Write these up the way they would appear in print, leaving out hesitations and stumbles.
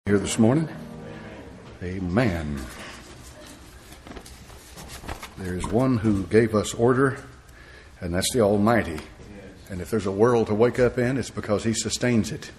Here this morning. Amen. There's one who gave us order, and that's the Almighty. And if there's a world to wake up in, it's because He sustains it.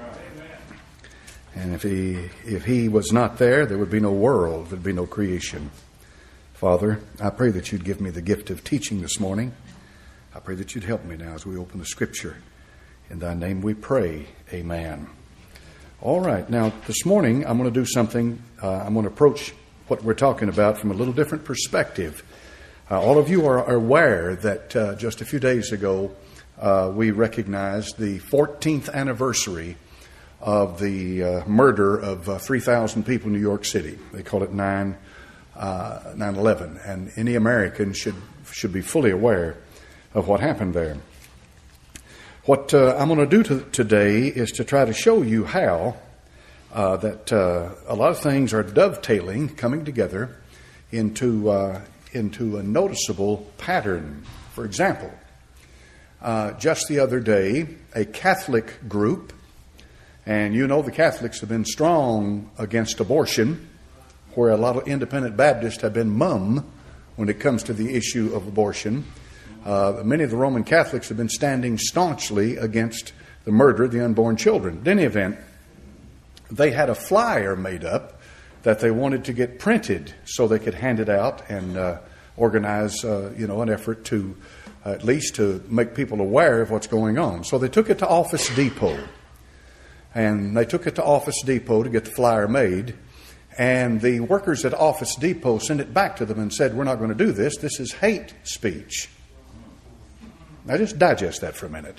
And if He was not there, there would be no world, there'd be no creation. Father, I pray that You'd give me the gift of teaching this morning. I pray that You'd help me now as we open the Scripture. In Thy name we pray. Amen. All right. Now, this morning, I'm going to do something. I'm going to approach what we're talking about from a little different perspective. All of you are aware that just a few days ago, we recognized the 14th anniversary of the murder of 3,000 people in New York City. They call it 9/11. And any American should be fully aware of what happened there. What I'm going to do today is to try to show you how that a lot of things are dovetailing, coming together into a noticeable pattern. For example, just the other day, a Catholic group, and you know the Catholics have been strong against abortion, where a lot of independent Baptists have been mum when it comes to the issue of abortion. Many of the Roman Catholics have been standing staunchly against the murder of the unborn children. In any event, they had a flyer made up that they wanted to get printed so they could hand it out and organize, an effort to at least to make people aware of what's going on. So they took it to Office Depot, and they took it to Office Depot to get the flyer made. And the workers at Office Depot sent it back to them and said, "We're not going to do this. This is hate speech." Now just digest that for a minute.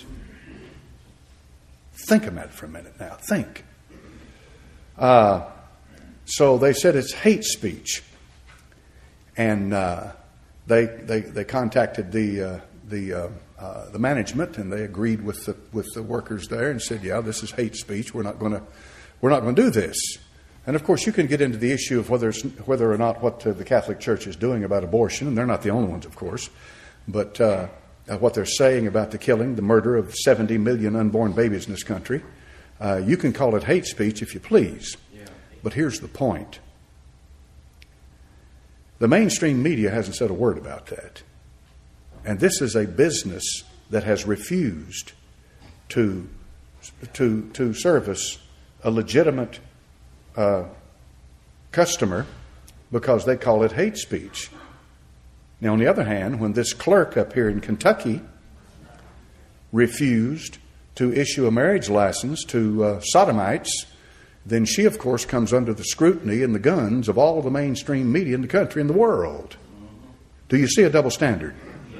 Think about it for a minute now. Think. So they said it's hate speech. And they contacted the management, and they agreed with the workers there and said, "Yeah, this is hate speech. We're not going to do this." And of course, you can get into the issue of whether or not what the Catholic Church is doing about abortion, and they're not the only ones, of course, but what they're saying about the killing, the murder of 70 million unborn babies in this country. You can call it hate speech if you please. Yeah. But here's the point. The mainstream media hasn't said a word about that. And this is a business that has refused to service a legitimate customer because they call it hate speech. Now, on the other hand, when this clerk up here in Kentucky refused to issue a marriage license to sodomites, then she, of course, comes under the scrutiny and the guns of all of the mainstream media in the country and the world. Do you see a double standard?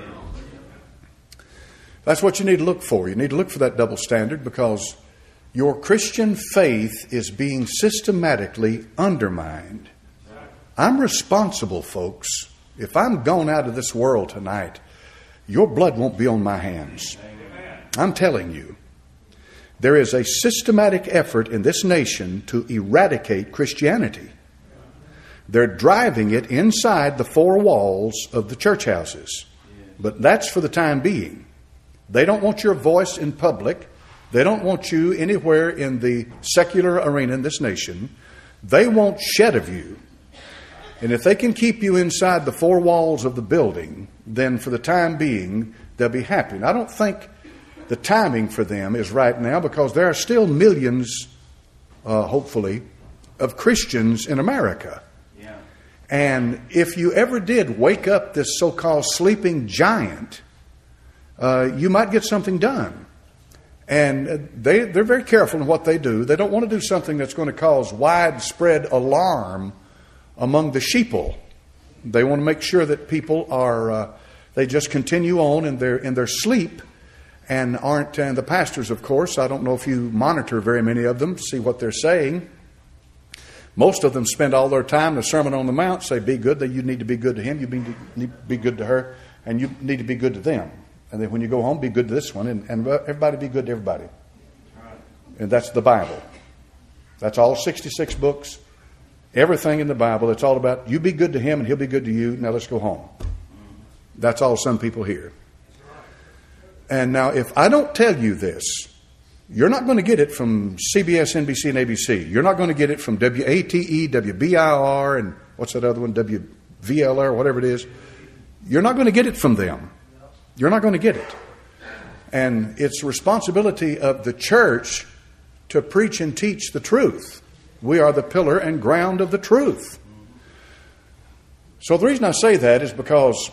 That's what you need to look for. You need to look for that double standard because your Christian faith is being systematically undermined. I'm responsible, folks. If I'm gone out of this world tonight, your blood won't be on my hands. I'm telling you. There is a systematic effort in this nation to eradicate Christianity. They're driving it inside the four walls of the church houses. But that's for the time being. They don't want your voice in public. They don't want you anywhere in the secular arena in this nation. They want shed of you. And if they can keep you inside the four walls of the building, then for the time being, they'll be happy. And I don't think the timing for them is right now because there are still millions, hopefully, of Christians in America. Yeah. And if you ever did wake up this so-called sleeping giant, you might get something done. And they're very careful in what they do. They don't want to do something that's going to cause widespread alarm among the sheeple. They want to make sure that people are, they just continue on in their sleep and aren't, and the pastors, of course, I don't know if you monitor very many of them to see what they're saying. Most of them spend all their time in the Sermon on the Mount, say, be good, that you need to be good to him, you need to be good to her, and you need to be good to them. And then when you go home, be good to this one, and everybody be good to everybody. And that's the Bible. That's all 66 books. Everything in the Bible, it's all about you be good to him and he'll be good to you. Now let's go home. That's all some people hear. And now if I don't tell you this, You're not going to get it from CBS, NBC, and ABC. You're not going to get it from WATE, WBIR, and what's that other one, WVLR, whatever it is. You're not going to get it from them. You're not going to get it. And it's the responsibility of the church to preach and teach the truth. We are the pillar and ground of the truth. So the reason I say that is because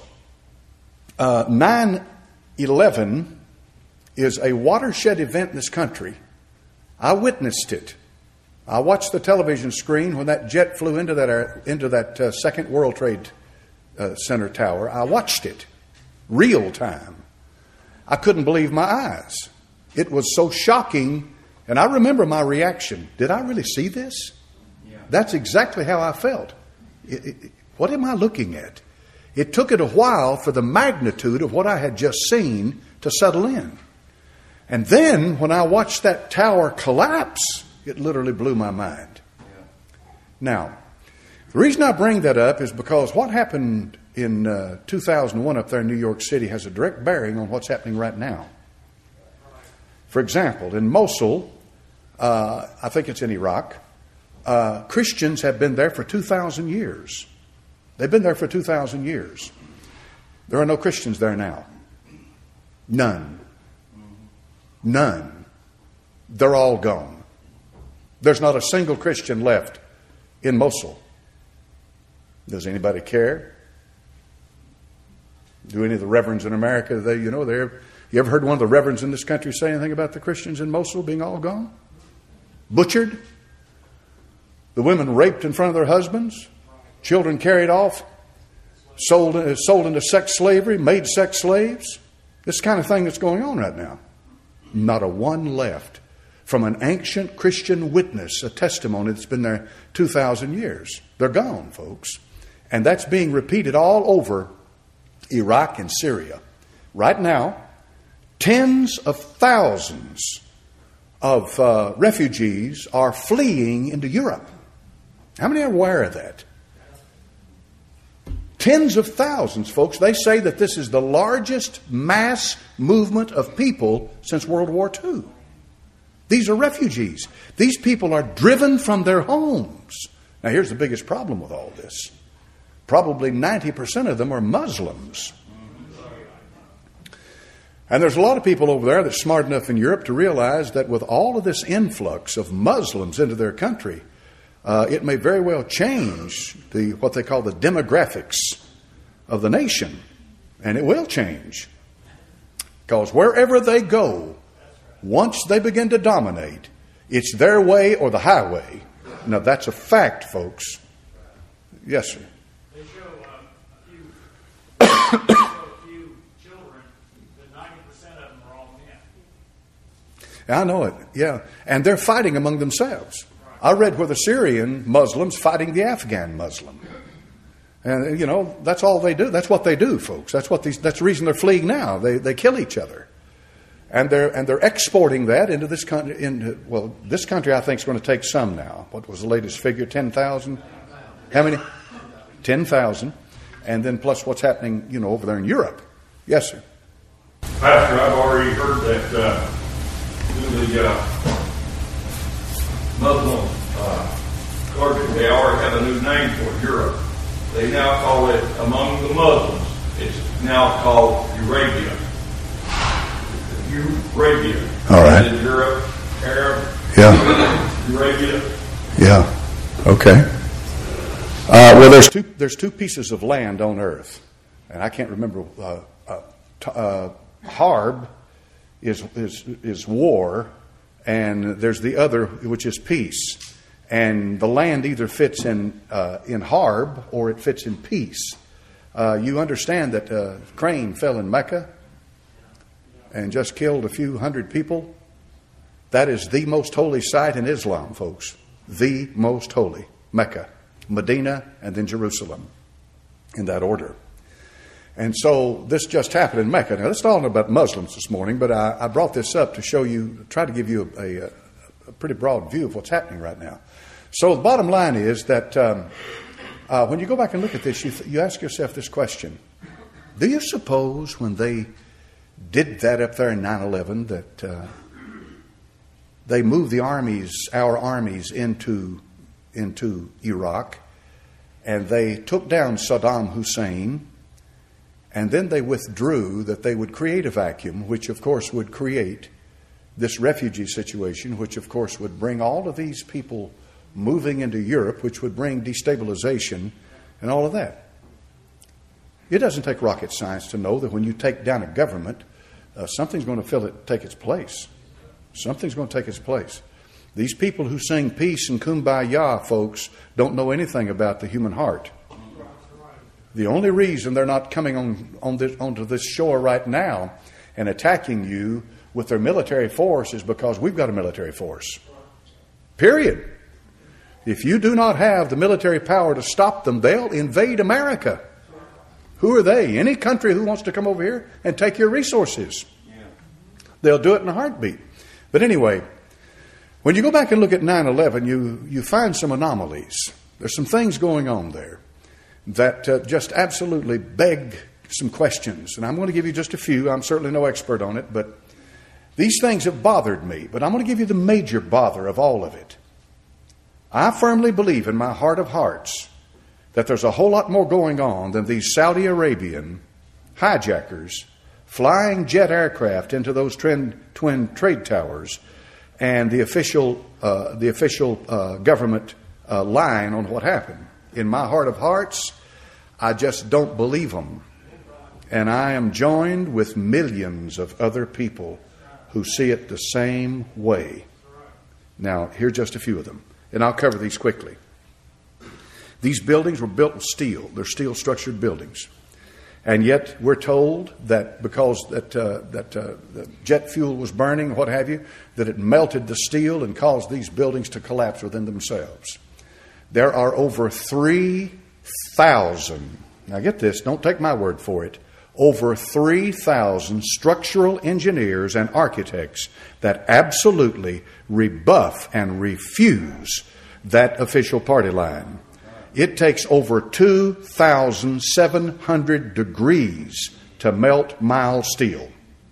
9/11 is a watershed event in this country. I witnessed it. I watched the television screen when that jet flew into that Second World Trade Center tower. I watched it, real time. I couldn't believe my eyes. It was so shocking, and I remember my reaction. Did I really see this? Yeah. That's exactly how I felt. What am I looking at? It took it a while for the magnitude of what I had just seen to settle in. And then when I watched that tower collapse, it literally blew my mind. Yeah. Now, the reason I bring that up is because what happened in 2001 up there in New York City has a direct bearing on what's happening right now. For example, in Mosul, I think it's in Iraq, Christians have been there for 2,000 years. They've been there for 2,000 years. There are no Christians there now. None. None. They're all gone. There's not a single Christian left in Mosul. Does anybody care? Do any of the reverends in America, you ever heard one of the reverends in this country say anything about the Christians in Mosul being all gone? Butchered? The women raped in front of their husbands? Children carried off? Sold into sex slavery? Made sex slaves? This kind of thing that's going on right now. Not a one left. From an ancient Christian witness, a testimony that's been there 2,000 years. They're gone, folks. And that's being repeated all over Iraq and Syria. Right now, tens of thousands of refugees are fleeing into Europe. How many are aware of that? Tens of thousands, folks. They say that this is the largest mass movement of people since World War II. These are refugees. These people are driven from their homes. Now, here's the biggest problem with all this. Probably 90% of them are Muslims. And there's a lot of people over there that's smart enough in Europe to realize that with all of this influx of Muslims into their country, it may very well change what they call the demographics of the nation. And it will change. Because wherever they go, once they begin to dominate, it's their way or the highway. Now, that's a fact, folks. Yes, sir. They show a few children, but 90% of them are all men. I know it, yeah. And they're fighting among themselves. I read where the Syrian Muslims fighting the Afghan Muslim. And, that's all they do. That's what they do, folks. That's the reason they're fleeing now. They kill each other. And they're exporting that into this country. This country I think is going to take some now. What was the latest figure? 10,000? How many? 10,000. And then plus what's happening, over there in Europe. Yes, sir. Pastor, I've already heard that the Muslim clergy, they already have a new name for Europe. They now call it, among the Muslims, it's now called Eurabia. Eurabia. All right. Europe, Arab. Yeah. Eurabia. Yeah. Okay. There's two pieces of land on earth, and I can't remember. Harb is war, and there's the other which is peace. And the land either fits in Harb or it fits in peace. You understand that Crane fell in Mecca and just killed a few hundred people. That is the most holy site in Islam, folks. The most holy. Mecca, Medina, and then Jerusalem, in that order. And so this just happened in Mecca. Now, let's talk about Muslims this morning, but I brought this up to show you, try to give you a pretty broad view of what's happening right now. So the bottom line is that when you go back and look at this, you ask yourself this question. Do you suppose when they did that up there in 9/11 that they moved our armies into Iraq, and they took down Saddam Hussein, and then they withdrew that they would create a vacuum, which of course would create this refugee situation, which of course would bring all of these people moving into Europe, which would bring destabilization and all of that. It doesn't take rocket science to know that when you take down a government, something's going to take its place. Something's going to take its place. These people who sing peace and kumbaya, folks, don't know anything about the human heart. The only reason they're not coming onto this shore right now and attacking you with their military force is because we've got a military force. Period. If you do not have the military power to stop them, they'll invade America. Who are they? Any country who wants to come over here and take your resources. They'll do it in a heartbeat. But anyway, when you go back and look at 9/11, you find some anomalies. There's some things going on there that just absolutely beg some questions. And I'm going to give you just a few. I'm certainly no expert on it, but these things have bothered me. But I'm going to give you the major bother of all of it. I firmly believe in my heart of hearts that there's a whole lot more going on than these Saudi Arabian hijackers flying jet aircraft into those twin trade towers and the official government line on what happened. In my heart of hearts, I just don't believe them. And I am joined with millions of other people who see it the same way. Now, here's just a few of them, and I'll cover these quickly. These buildings were built with steel. They're steel-structured buildings. And yet we're told that because the jet fuel was burning, what have you, that it melted the steel and caused these buildings to collapse within themselves. There are over 3,000, now get this, don't take my word for it, over 3,000 structural engineers and architects that absolutely rebuff and refuse that official party line. It takes over 2,700 degrees to melt mild steel.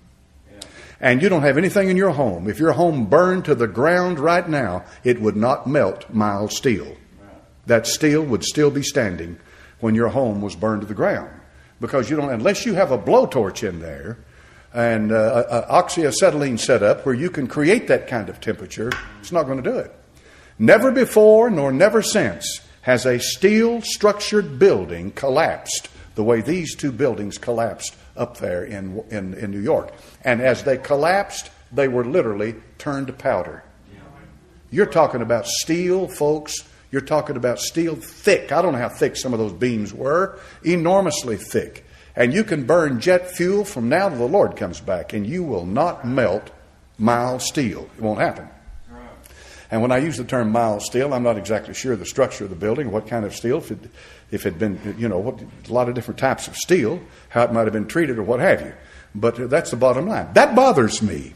And you don't have anything in your home. If your home burned to the ground right now, it would not melt mild steel. That steel would still be standing when your home was burned to the ground. Because you don't, unless you have a blowtorch in there and oxyacetylene set up where you can create that kind of temperature, it's not going to do it. Never before nor never since has a steel-structured building collapsed the way these two buildings collapsed up there in New York. And as they collapsed, they were literally turned to powder. You're talking about steel, folks. You're talking about steel thick. I don't know how thick some of those beams were. Enormously thick. And you can burn jet fuel from now till the Lord comes back, and you will not melt mild steel. It won't happen. And when I use the term mild steel, I'm not exactly sure the structure of the building, what kind of steel, if it had been, a lot of different types of steel, how it might have been treated or what have you. But that's the bottom line. That bothers me.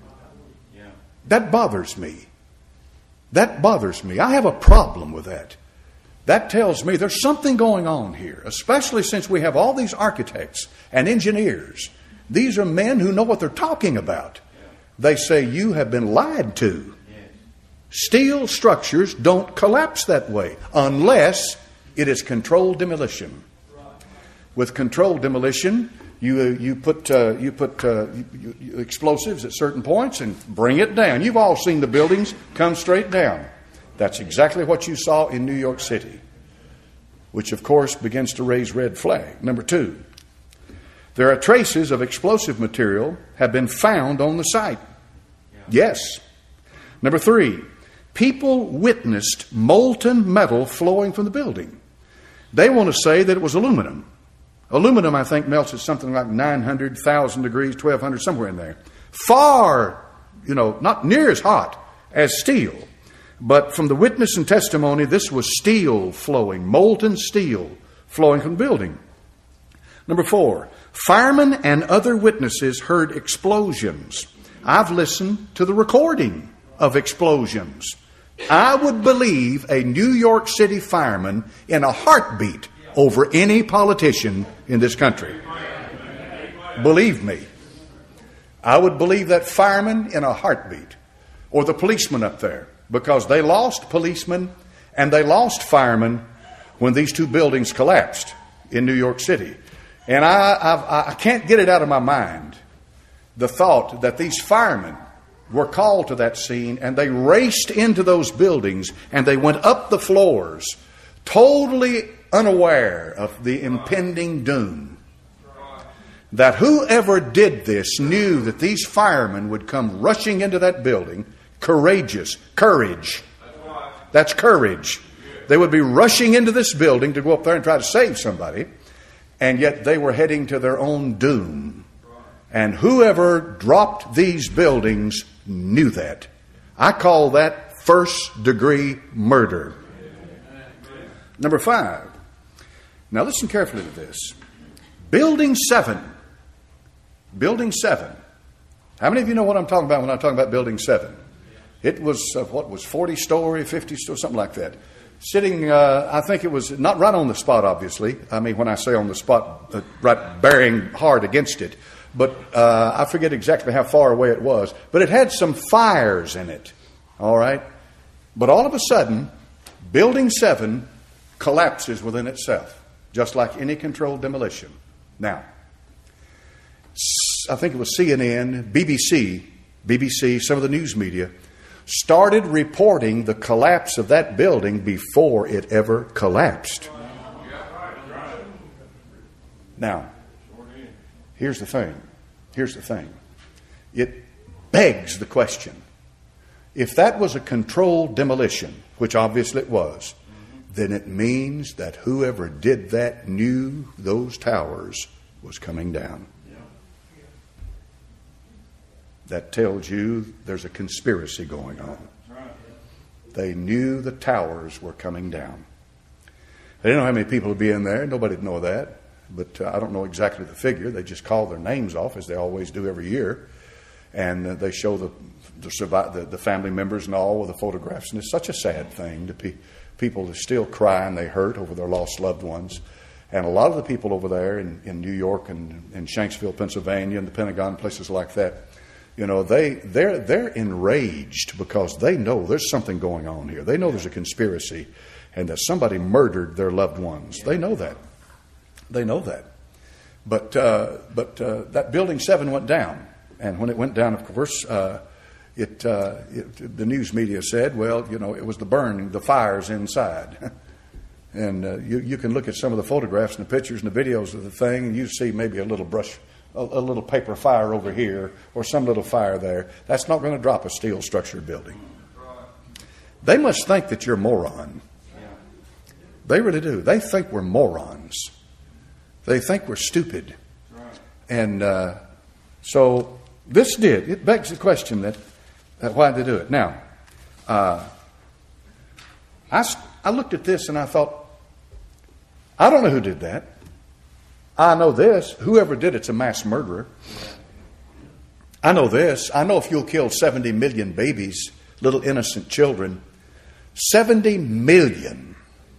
That bothers me. That bothers me. I have a problem with that. That tells me there's something going on here, especially since we have all these architects and engineers. These are men who know what they're talking about. They say you have been lied to. Steel structures don't collapse that way unless it is controlled demolition. With controlled demolition, you put explosives at certain points and bring it down. You've all seen the buildings come straight down. That's exactly what you saw in New York City, which of course begins to raise red flag. Number 2, there are traces of explosive material have been found on the site. Yes. Number 3, people witnessed molten metal flowing from the building. They want to say that it was aluminum. Aluminum, I think, melts at something like 900,000 degrees, 1,200, somewhere in there. Far, not near as hot as steel. But from the witness and testimony, this was steel flowing, molten steel flowing from the building. Number 4, firemen and other witnesses heard explosions. I've listened to the recording of explosions. I would believe a New York City fireman in a heartbeat over any politician in this country. Believe me. I would believe that fireman in a heartbeat or the policemen up there, because they lost policemen and they lost firemen when these two buildings collapsed in New York City. And I can't get it out of my mind, the thought that these firemen were called to that scene and they raced into those buildings and they went up the floors, totally unaware of the impending doom. That whoever did this knew that these firemen would come rushing into that building. Courageous. Courage. That's courage. They would be rushing into this building to go up there and try to save somebody. And yet they were heading to their own doom. And whoever dropped these buildings knew that. I call that first-degree murder. Number 5. Now listen carefully to this. Building 7. Building 7. How many of you know what I'm talking about when I'm talking about Building 7? It was, 40-story, 50-story, something like that. Sitting, I think it was not right on the spot, obviously. I mean, when I say on the spot, right bearing hard against it. But I forget exactly how far away it was. But it had some fires in it. All right? But all of a sudden, Building 7 collapses within itself, just like any controlled demolition. Now, I think it was CNN, BBC, some of the news media, started reporting the collapse of that building before it ever collapsed. Now, here's the thing. It begs the question. If that was a controlled demolition, which obviously it was, then it means that whoever did that knew those towers was coming down. That tells you there's a conspiracy going on. They knew the towers were coming down. They didn't know how many people would be in there. Nobody'd know that. But I don't know exactly the figure. They just call their names off, as they always do every year. And they show the family members and all with the photographs. And it's such a sad thing to people that still cry and they hurt over their lost loved ones. And a lot of the people over there in New York and in Shanksville, Pennsylvania, and the Pentagon, places like that, you know, they're enraged because they know there's something going on here. They know there's a conspiracy and that somebody murdered their loved ones. They know that. But that Building 7 went down. And when it went down, of course, the news media said, well, you know, it was the fires inside. And you can look at some of the photographs and the pictures and the videos of the thing, and you see maybe a little little paper fire over here or some little fire there. That's not going to drop a steel structured building. They must think that you're a moron. They really do. They think we're morons. They think we're stupid. And so this it begs the question that why did they do it? Now, I looked at this and I thought, I don't know who did that. I know this. Whoever did it's a mass murderer. I know this. I know if you'll kill 70 million babies, little innocent children, 70 million.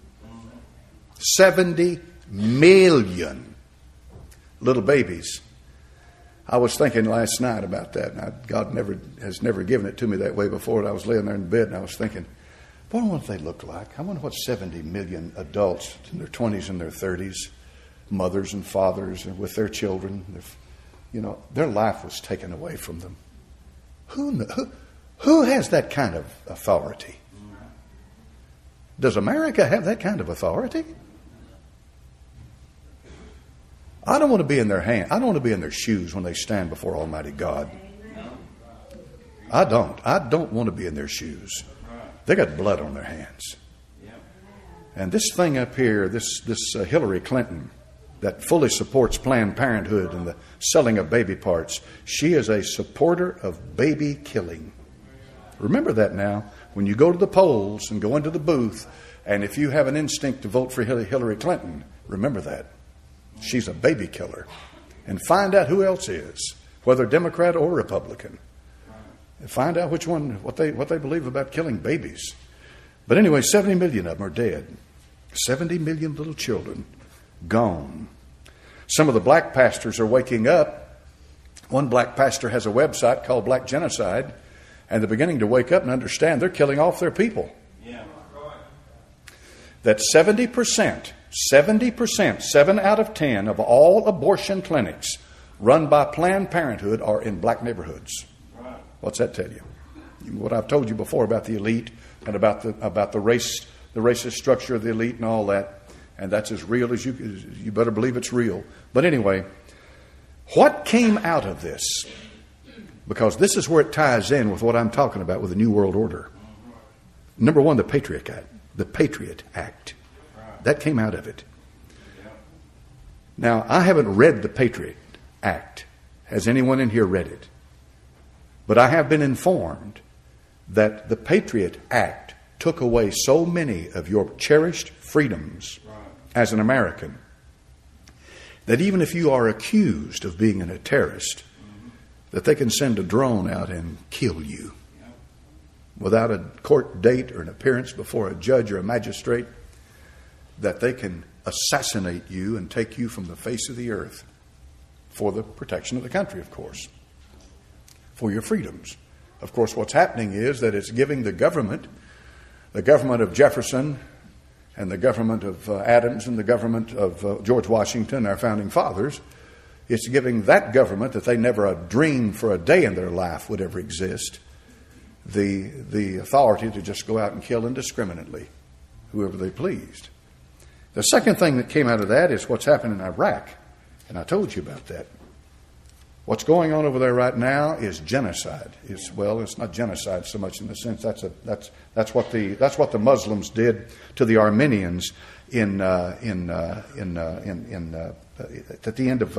70 million little babies. I was thinking last night about that. And God has never given it to me that way before. And I was laying there in bed and I was thinking, I wonder what they look like. I wonder what 70 million adults in their 20s and their 30s, mothers and fathers, and with their children, their life was taken away from them. Who has that kind of authority? Does America have that kind of authority? I don't want to be in their hand. I don't want to be in their shoes when they stand before Almighty God. I don't want to be in their shoes. They got blood on their hands. And this thing up here, this Hillary Clinton, that fully supports Planned Parenthood and the selling of baby parts, she is a supporter of baby killing. Remember that now. When you go to the polls and go into the booth, and if you have an instinct to vote for Hillary Clinton, remember that. She's a baby killer. And find out who else is, whether Democrat or Republican. And find out which one, what they believe about killing babies. But anyway, 70 million of them are dead. 70 million little children gone. Some of the black pastors are waking up. One black pastor has a website called Black Genocide, And they're beginning to wake up and understand they're killing off their people. Yeah. That 70%, 7 out of 10 of all abortion clinics run by Planned Parenthood are in black neighborhoods. Right. What's that tell you? What I've told you before about the elite and about the racist structure of the elite and all that. And that's as real as you better believe it's real. But anyway, what came out of this? Because this is where it ties in with what I'm talking about with the New World Order. Number one, the Patriot Act. The Patriot Act. That came out of it. Now, I haven't read the Patriot Act. Has anyone in here read it? But I have been informed that the Patriot Act took away so many of your cherished freedoms as an American that even if you are accused of being a terrorist, that they can send a drone out and kill you without a court date or an appearance before a judge or a magistrate, that they can assassinate you and take you from the face of the earth for the protection of the country, of course, for your freedoms. Of course, what's happening is that it's giving the government of Jefferson and the government of Adams and the government of George Washington, our founding fathers, it's giving that government that they never dreamed for a day in their life would ever exist, the authority to just go out and kill indiscriminately whoever they pleased. The second thing that came out of that is what's happened in Iraq, and I told you about that. What's going on over there right now is genocide. It's not genocide so much in the sense that's what the Muslims did to the Armenians at the end of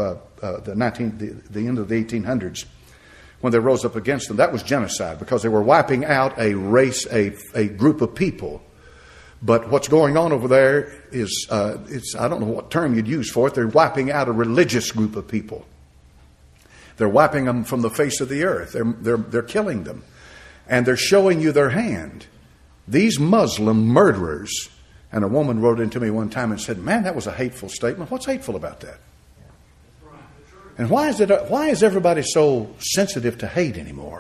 the end of the 1800s, when they rose up against them. That was genocide because they were wiping out a race, a group of people. But what's going on over there is I don't know what term you'd use for it. They're wiping out a religious group of people. They're wiping them from the face of the earth. They're killing them. And they're showing you their hand. These Muslim murderers. And a woman wrote into me one time and said, "Man, that was a hateful statement. What's hateful about that? And why is everybody so sensitive to hate anymore?"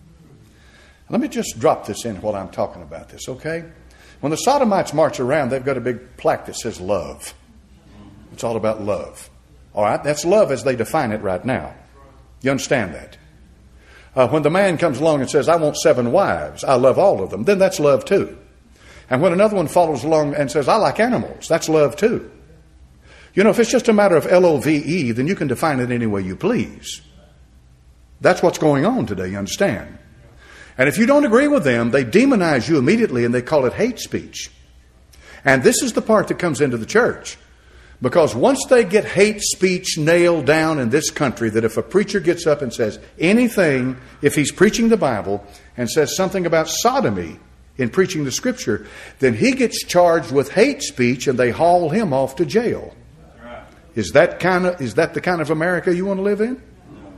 Let me just drop this in while I'm talking about this, okay? When the Sodomites march around, they've got a big plaque that says love. It's all about love. All right, that's love as they define it right now. You understand that? When the man comes along and says, "I want 7 wives, I love all of them," then that's love too. And when another one follows along and says, "I like animals," that's love too. You know, if it's just a matter of LOVE, then you can define it any way you please. That's what's going on today, you understand? And if you don't agree with them, they demonize you immediately and they call it hate speech. And this is the part that comes into the church. Because once they get hate speech nailed down in this country, that if a preacher gets up and says anything, if he's preaching the Bible and says something about sodomy in preaching the Scripture, then he gets charged with hate speech and they haul him off to jail. Is that the kind of America you want to live in?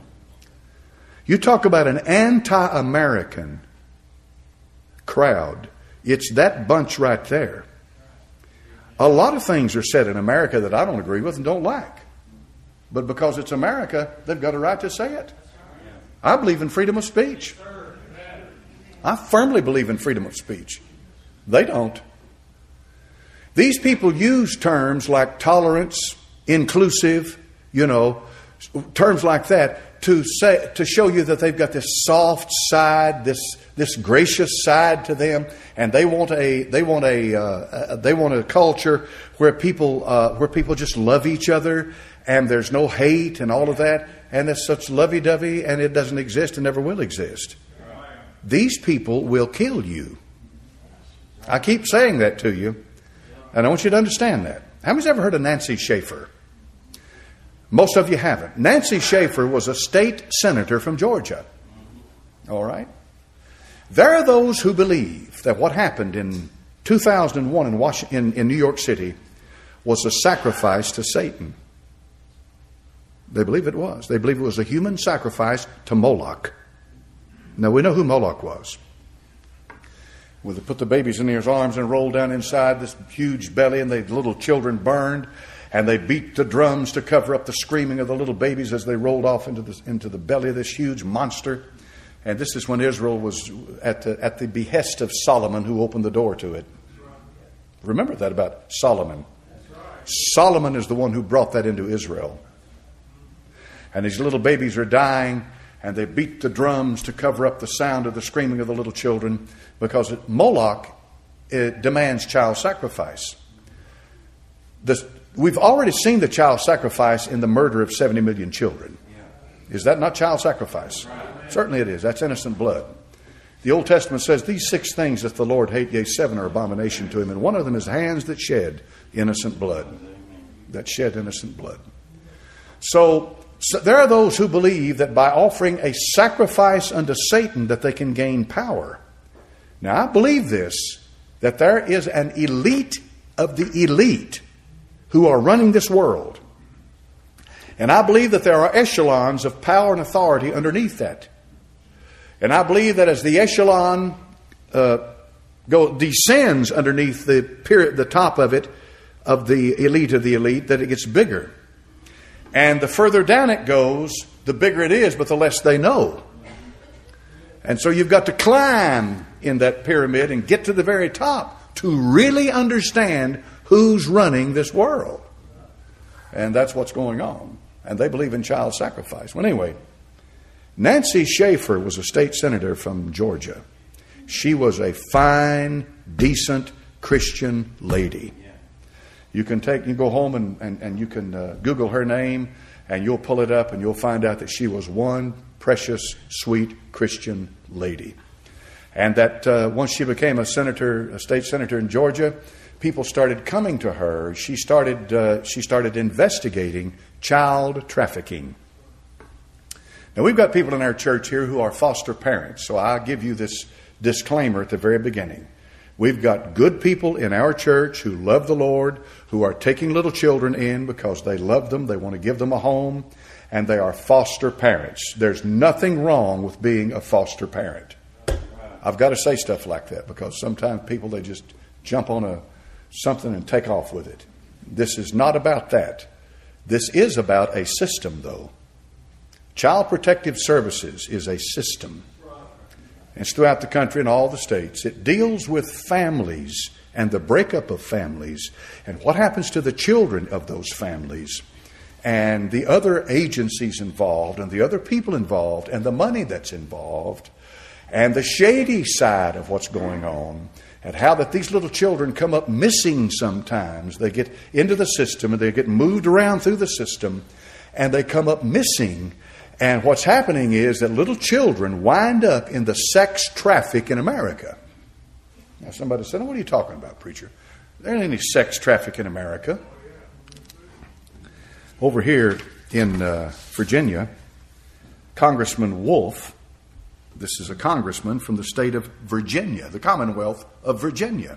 You talk about an anti-American crowd. It's that bunch right there. A lot of things are said in America that I don't agree with and don't like. But because it's America, they've got a right to say it. I believe in freedom of speech. I firmly believe in freedom of speech. They don't. These people use terms like tolerance, inclusive, terms like that to show you that they've got this soft side, this gracious side to them, and they want a culture where people just love each other and there's no hate and all of that, and it's such lovey-dovey, and it doesn't exist and never will exist. These people will kill you. I keep saying that to you, and I want you to understand that. How many's ever heard of Nancy Schaefer? Most of you haven't. Nancy Schaefer was a state senator from Georgia. All right? There are those who believe that what happened in 2001 in New York City was a sacrifice to Satan. They believe it was. They believe it was a human sacrifice to Moloch. Now, we know who Moloch was. Well, they put the babies in his arms and rolled down inside this huge belly, and the little children burned. And they beat the drums to cover up the screaming of the little babies as they rolled off into the belly of this huge monster. And this is when Israel was at the behest of Solomon, who opened the door to it. Remember that about Solomon. Solomon is the one who brought that into Israel. And these little babies are dying, and they beat the drums to cover up the sound of the screaming of the little children, because Moloch demands child sacrifice. We've already seen the child sacrifice in the murder of 70 million children. Is that not child sacrifice? Certainly it is. That's innocent blood. The Old Testament says these 6 things that the Lord hate, yea, 7 are abomination to him. And one of them is hands that shed innocent blood. That shed innocent blood. So there are those who believe that by offering a sacrifice unto Satan that they can gain power. Now I believe this, that there is an elite of the elite who are running this world. And I believe that there are echelons of power and authority underneath that. And I believe that as the echelon descends underneath the top of it, of the elite, that it gets bigger. And the further down it goes, the bigger it is, but the less they know. And so you've got to climb in that pyramid and get to the very top to really understand who's running this world. And that's what's going on. And they believe in child sacrifice. Well, anyway, Nancy Schaefer was a state senator from Georgia. She was a fine, decent Christian lady. You can go home and you can Google her name, and you'll pull it up and you'll find out that she was one precious, sweet Christian lady. And that once she became a state senator in Georgia, people started coming to her. She started investigating child trafficking. Now, we've got people in our church here who are foster parents, so I'll give you this disclaimer at the very beginning. We've got good people in our church who love the Lord, who are taking little children in because they love them, they want to give them a home, and they are foster parents. There's nothing wrong with being a foster parent. I've got to say stuff like that because sometimes people, they just jump on something and take off with it. This is not about that. This is about a system, though. Child Protective Services is a system. It's throughout the country and all the states. It deals with families and the breakup of families and what happens to the children of those families and the other agencies involved and the other people involved and the money that's involved and the shady side of what's going on and how that these little children come up missing sometimes. They get into the system and they get moved around through the system and they come up missing. And what's happening is that little children wind up in the sex traffic in America. Now somebody said, what are you talking about, preacher? There ain't any sex traffic in America. Over here in Virginia, Congressman Wolf, this is a congressman from the state of Virginia, the Commonwealth of Virginia,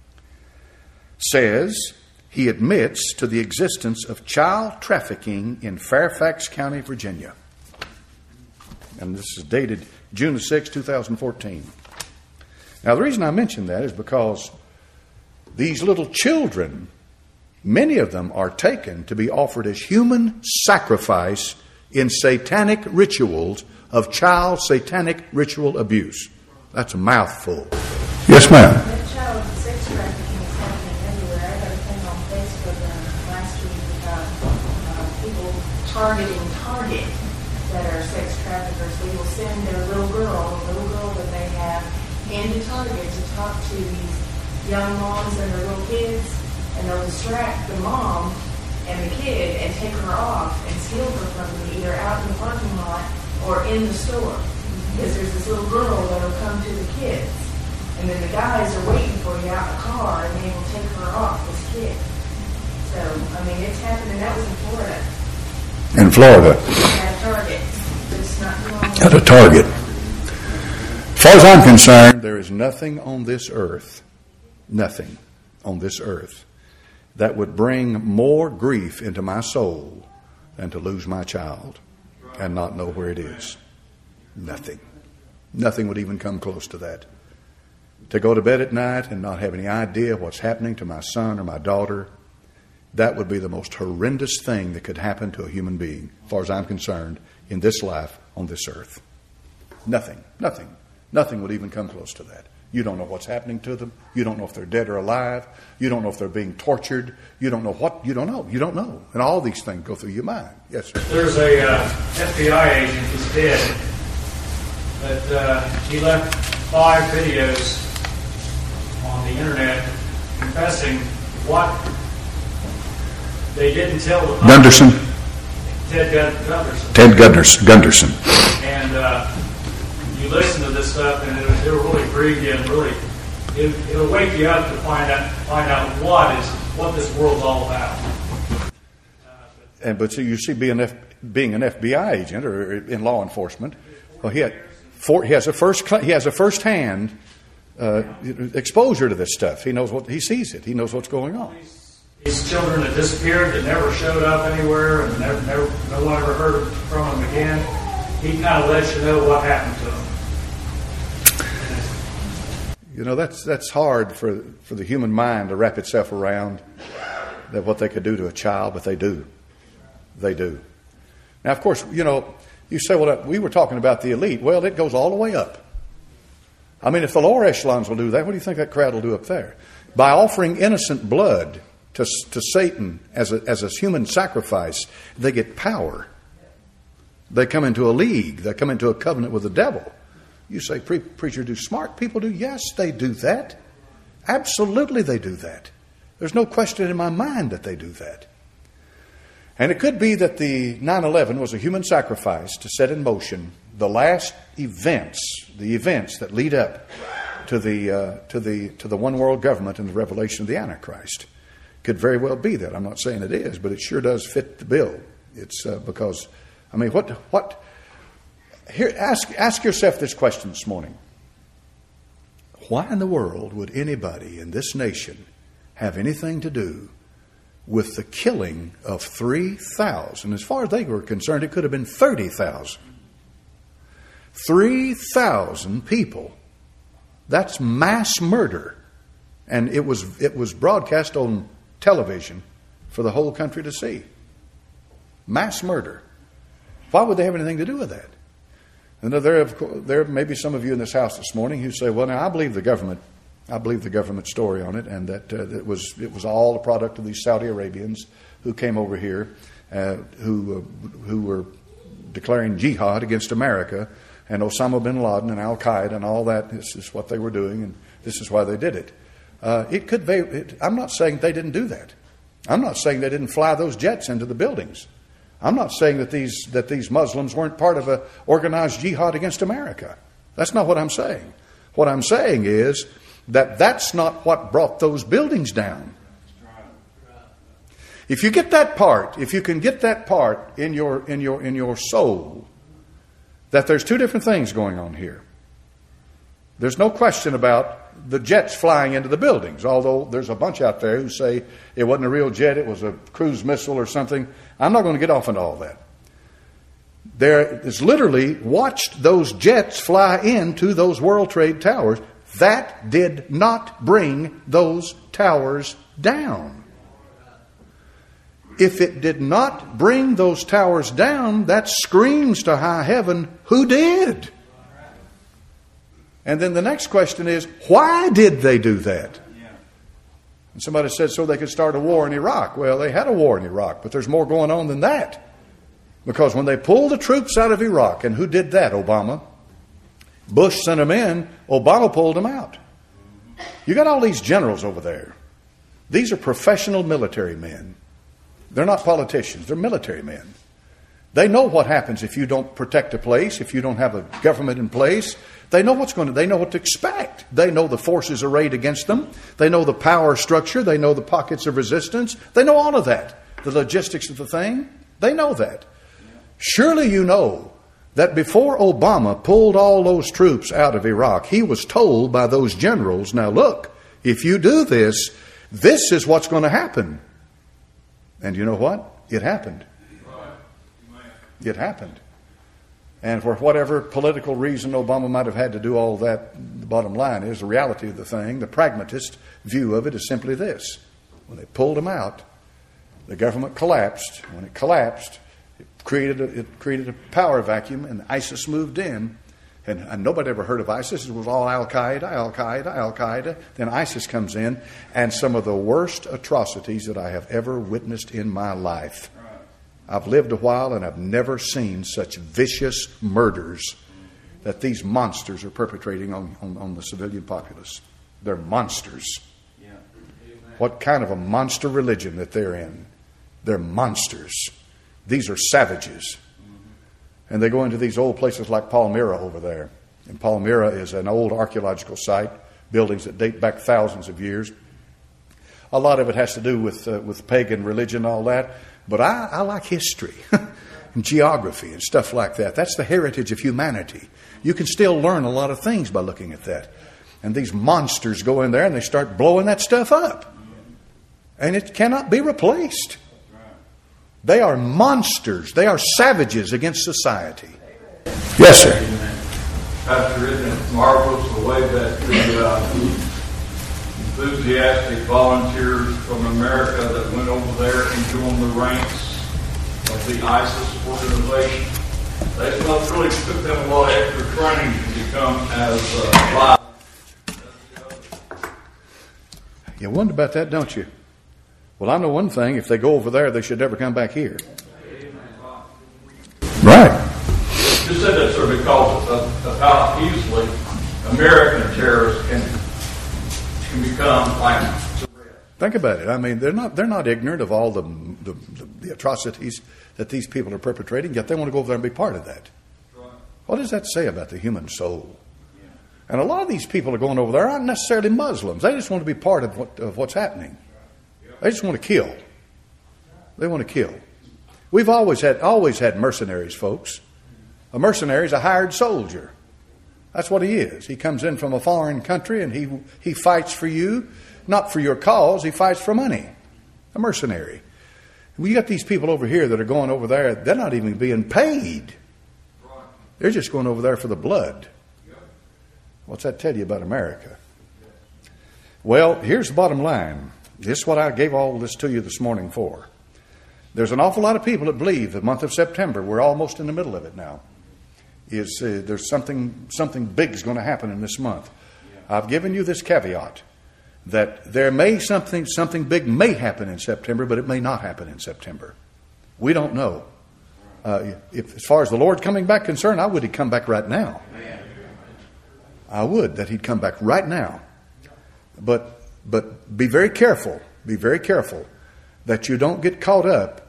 says he admits to the existence of child trafficking in Fairfax County, Virginia. And this is dated June 6, 2014. Now, the reason I mention that is because these little children, many of them are taken to be offered as human sacrifice in satanic rituals of child satanic ritual abuse. That's a mouthful. Yes, ma'am. That child sex trafficking is happening everywhere. I got a thing on Facebook last week about people targeting Target that are sex traffickers. They will send their little girl that they have, into Target to talk to these young moms and their little kids, and they'll distract the mom and the kid and take her off and steal her from them either out in the parking lot or in the store. Because there's this little girl that will come to the kids, and then the guys are waiting for you out in the car, and they will take her off, this kid. So, I mean, it's happening. That was in Florida. In Florida. At a Target. It's not normal. At a Target. As far as I'm concerned, there is nothing on this earth that would bring more grief into my soul than to lose my child and not know where it is. Nothing. Nothing would even come close to that. To go to bed at night and not have any idea what's happening to my son or my daughter, that would be the most horrendous thing that could happen to a human being, as far as I'm concerned, in this life on this earth. Nothing. Nothing would even come close to that. You don't know what's happening to them. You don't know if they're dead or alive. You don't know if they're being tortured. You don't know what. You don't know. You don't know. And all these things go through your mind. Yes, sir. There's a FBI agent who's dead, but he left 5 videos on the internet confessing what they didn't tell the public. Gunderson. Ted Gunderson. And you listen to this stuff, and it'll really grieve you, and really it'll wake you up to find out what this world's all about. But so you see, being an FBI agent or in law enforcement, well, he has a first-hand exposure to this stuff. He sees it. He knows what's going on. These children that disappeared, that never showed up anywhere, and no one ever heard from them again. He kind of lets you know what happened to them. You know, that's hard for the human mind to wrap itself around, that what they could do to a child, but they do. They do. Now, of course, you know, you say, well, we were talking about the elite. Well, it goes all the way up. I mean, if the lower echelons will do that, what do you think that crowd will do up there? By offering innocent blood to Satan as a human sacrifice, they get power. They come into a league. They come into a covenant with the devil. You say, preacher, do smart people do? Yes, they do that. Absolutely they do that. There's no question in my mind that they do that. And it could be that the 9/11 was a human sacrifice to set in motion the last events, the events that lead up to the one world government and the revelation of the Antichrist. Could very well be that. I'm not saying it is, but it sure does fit the bill. It's because, I mean, what? Here, ask yourself this question this morning. Why in the world would anybody in this nation have anything to do with the killing of 3,000? As far as they were concerned, it could have been 30,000. 3,000 people. That's mass murder. And it was broadcast on television for the whole country to see. Mass murder. Why would they have anything to do with that? And there may be some of you in this house this morning who say, well, now I believe the government story on it, and that it was all a product of these Saudi Arabians who came over here, who were declaring jihad against America, and Osama bin Laden and Al Qaeda and all that. This is what they were doing, and this is why they did it. I'm not saying they didn't do that. I'm not saying they didn't fly those jets into the buildings. I'm not saying that these Muslims weren't part of an organized jihad against America. That's not what I'm saying. What I'm saying is that that's not what brought those buildings down. If you get that part, if you can get that part in your soul, that there's two different things going on here. There's no question about the jets flying into the buildings, although there's a bunch out there who say it wasn't a real jet, it was a cruise missile or something. I'm not going to get off into all that. There is literally watched those jets fly into those World Trade Towers. That did not bring those towers down. If it did not bring those towers down, that screams to high heaven, who did? And then the next question is, why did they do that? And somebody said so they could start a war in Iraq. Well, they had a war in Iraq, but there's more going on than that. Because when they pulled the troops out of Iraq, and who did that? Obama. Bush sent them in, Obama pulled them out. You got all these generals over there. These are professional military men. They're not politicians, they're military men. They know what happens if you don't protect a place, if you don't have a government in place. They know they know what to expect. They know the forces arrayed against them. They know the power structure. They know the pockets of resistance. They know all of that. The logistics of the thing. They know that. Surely you know that before Obama pulled all those troops out of Iraq, he was told by those generals, now look, if you do this, this is what's going to happen. And you know what? It happened. It happened. And for whatever political reason Obama might have had to do all that, the bottom line is the reality of the thing, the pragmatist view of it is simply this. When they pulled them out, the government collapsed. When it collapsed, it created a power vacuum, and ISIS moved in. And nobody ever heard of ISIS. It was all Al-Qaeda, Al-Qaeda, Al-Qaeda. Then ISIS comes in, and some of the worst atrocities that I have ever witnessed in my life. I've lived a while, and I've never seen such vicious murders that these monsters are perpetrating on the civilian populace. They're monsters. What kind of a monster religion that they're in? They're monsters. These are savages. And they go into these old places like Palmyra over there. And Palmyra is an old archaeological site, buildings that date back thousands of years. A lot of it has to do with pagan religion and all that. But I like history and geography and stuff like that. That's the heritage of humanity. You can still learn a lot of things by looking at that. And these monsters go in there and they start blowing that stuff up. And it cannot be replaced. They are monsters. They are savages against society. Yes, sir. Pastor, isn't it marvelous the way that the enthusiastic volunteers from America that went over there and joined the ranks of the ISIS organization? They must really took them a lot of extra training to become as violent. You wonder about that, don't you? Well, I know one thing. If they go over there, they should never come back here. Right. Just said that, sir, because of how easily American terrorists can become like. Think about it. I mean, they're not ignorant of all the atrocities that these people are perpetrating, yet they want to go over there and be part of that. What does that say about the human soul? And a lot of these people are going over there aren't necessarily Muslims. They just want to be part of what's happening. They just want to kill. They want to kill. We've always had mercenaries, folks. A mercenary is a hired soldier. That's what he is. He comes in from a foreign country and he fights for you, not for your cause. He fights for money. A mercenary. We got these people over here that are going over there. They're not even being paid. They're just going over there for the blood. What's that tell you about America? Well, here's the bottom line. This is what I gave all this to you this morning for. There's an awful lot of people that believe the month of September, we're almost in the middle of it now, there's something big is going to happen in this month. I've given you this caveat that there may something big may happen in September, but it may not happen in September. We don't know. If, as far as the Lord coming back concerned, I would he'd come back right now. I would that he'd come back right now. But be very careful. Be very careful that you don't get caught up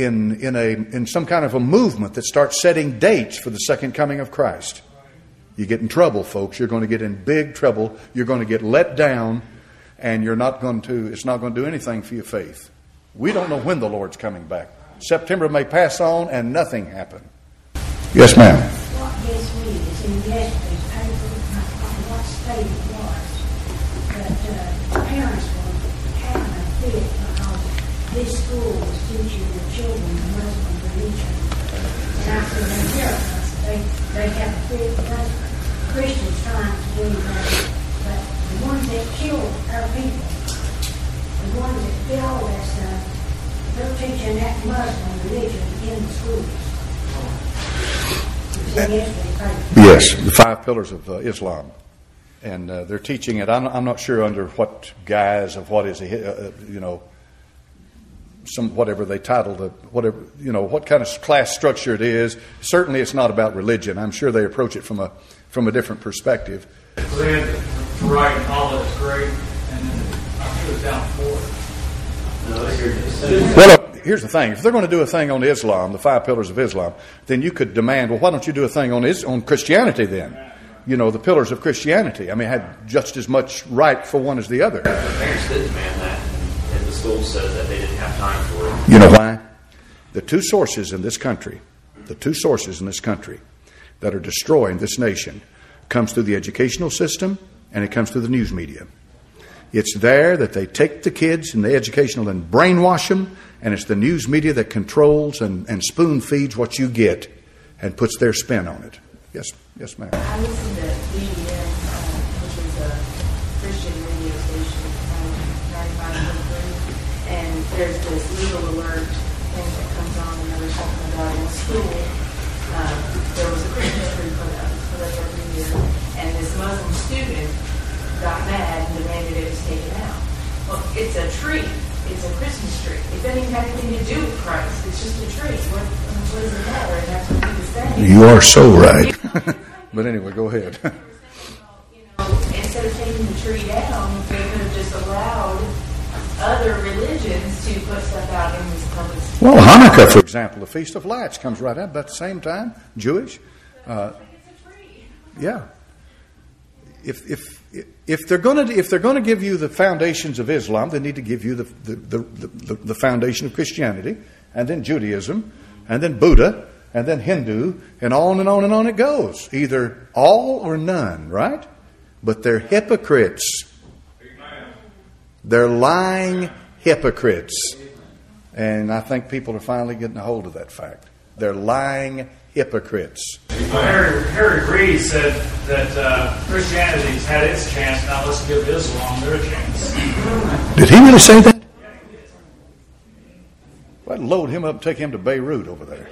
in some kind of a movement that starts setting dates for the second coming of Christ. You get in trouble, folks. You're going to get in big trouble. You're going to get let down, and it's not going to do anything for your faith. We don't know when the Lord's coming back. September may pass on and nothing happen. Yes, ma'am. What gets me is in yesterday's paper, what state it was, that parents were having a fit because this school was teaching their children the Muslim religion. And after the Americans, they have a fit because Christians trying to do that. But the ones that killed our people, the ones that did all that stuff, they're teaching that Muslim religion in the schools. Yes, the 5 pillars of Islam. And they're teaching it. I'm not sure under what guise of what is, whatever they titled it, what kind of class structure it is. Certainly it's not about religion. I'm sure they approach it from a different perspective. Read to write and all that's great, and then I put it down for it. Well, look, here's the thing. If they're going to do a thing on Islam, the 5 pillars of Islam, then you could demand, well, why don't you do a thing on Christianity then? The pillars of Christianity. I mean, had just as much right for one as the other. The parents did demand that, and the school said that they didn't have time for it. You know why? The two sources in this country that are destroying this nation comes through the educational system and it comes through the news media. It's there that they take the kids in the educational and brainwash them, and it's the news media that controls and spoon feeds what you get and puts their spin on it. Yes, ma'am. I listen to BBN, which is a Christian radio station, 95.3, and there's this legal alert thing that comes on, and they were talking about in school. There was a Christian history clip every year, and this Muslim student got mad and demanded it was taken out. Well, it's a tree. It's a Christmas tree. It doesn't even have anything to do with Christ. It's just a tree. What does it matter? And that's what he was saying. You are so right. But anyway, go ahead. Instead of taking the tree down, they could have just allowed other religions to put stuff out in these public spaces. Well, Hanukkah, for example, the Feast of Lights comes right out about the same time, Jewish. It's a tree. Yeah. If they're going to give you the foundations of Islam, they need to give you the foundation of Christianity, and then Judaism, and then Buddha, and then Hindu, and on and on and on it goes. Either all or none, right? But they're hypocrites. They're lying hypocrites. And I think people are finally getting a hold of that fact. They're lying hypocrites. Harry Reid said that Christianity's had its chance, now let's give Islam their chance. Did he really say that? Well, I'd load him up and take him to Beirut over there.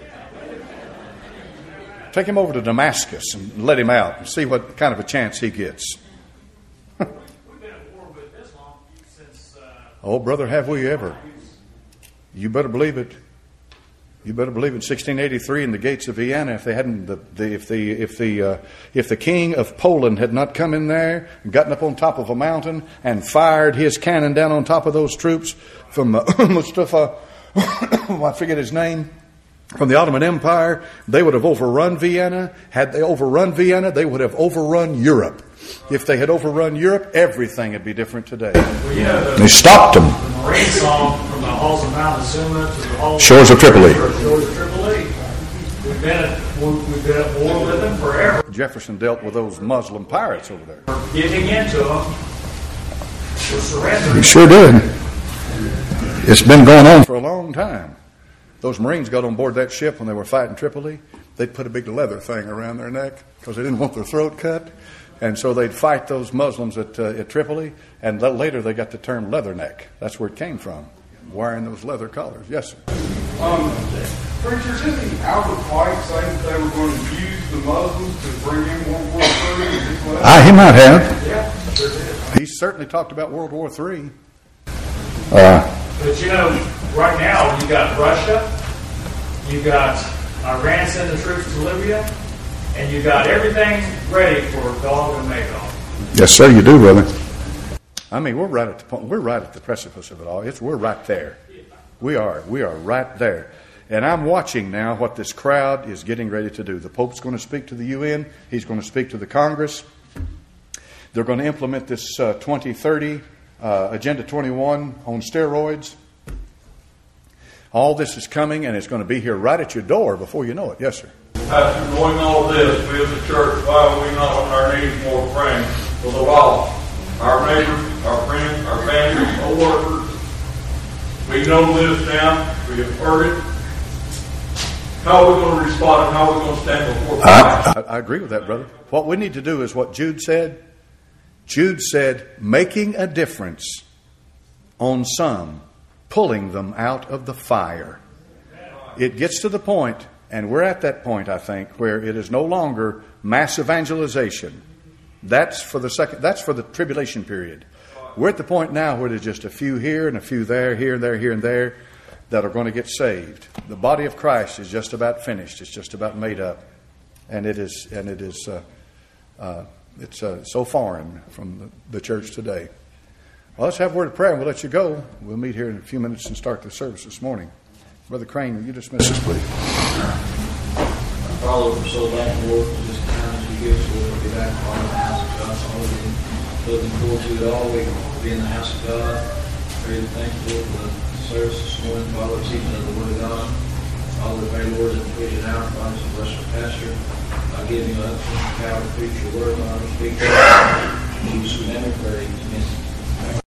Take him over to Damascus and let him out and see what kind of a chance he gets. We've been at war with Islam since... Oh, brother, have we ever? You better believe it. You better believe it. 1683 in the gates of Vienna. If they hadn't, if the king of Poland had not come in there and gotten up on top of a mountain and fired his cannon down on top of those troops from Mustafa, I forget his name, from the Ottoman Empire, they would have overrun Vienna. Had they overrun Vienna, they would have overrun Europe. If they had overrun Europe, everything would be different today. Well, They stopped them. The Marine song from the halls of Mount Zuma to the halls Shores of Tripoli. Shores of Tripoli. We've been at war with them forever. Jefferson dealt with those Muslim pirates over there. We're giving in to them. We're surrendering. He sure did. It's been going on for a long time. Those Marines got on board that ship when they were fighting Tripoli. They'd put a big leather thing around their neck because they didn't want their throat cut. And so they'd fight those Muslims at Tripoli. And later they got the term leatherneck. That's where it came from, wearing those leather collars. Yes, sir. Preacher, didn't Albert White say that they were going to use the Muslims to bring in World War III? He might have. Yeah, sure did. He certainly talked about World War III. But you know, right now you got Russia, you got Iran sending troops to Libya, and you got everything ready for Gog and Magog. Yes, sir, you do, brother. I mean, we're right at the point. We're right at the precipice of it all. We're right there. We are right there. And I'm watching now what this crowd is getting ready to do. The Pope's going to speak to the UN. He's going to speak to the Congress. They're going to implement this 2030 Agenda 21 on steroids. All this is coming, and it's going to be here right at your door before you know it. Yes, sir. After knowing all this, we as a church, why are we not on our knees more praying for the lost? Our neighbors, our friends, our families, our workers. We know this now. We have heard it. How are we going to respond and how are we going to stand before God? I agree with that, brother. What we need to do is what Jude said. Jude said, making a difference on some, pulling them out of the fire. It gets to the point, and we're at that point, I think, where it is no longer mass evangelization. That's for the tribulation period. We're at the point now where there's just a few here and a few there, here and there, here and there, that are going to get saved. The body of Christ is just about finished. It's just about made up, and it's so foreign from the church today. Well, let's have a word of prayer and we'll let you go. We'll meet here in a few minutes and start the service this morning. Brother Crane, will you dismiss us, please? Father, we're so thankful, Lord, for this time that you give us, Lord, to be back in the house of God. So we've been looking forward to it all week, to be in the house of God. Very thankful, Lord, for the service this morning, Father, teaching of the Word of God. Father, we pray, Lord, that we get out, Father, to bless our pastor. I give you the power to preach your word, Father, speak to us. In Jesus' name we pray. Amen.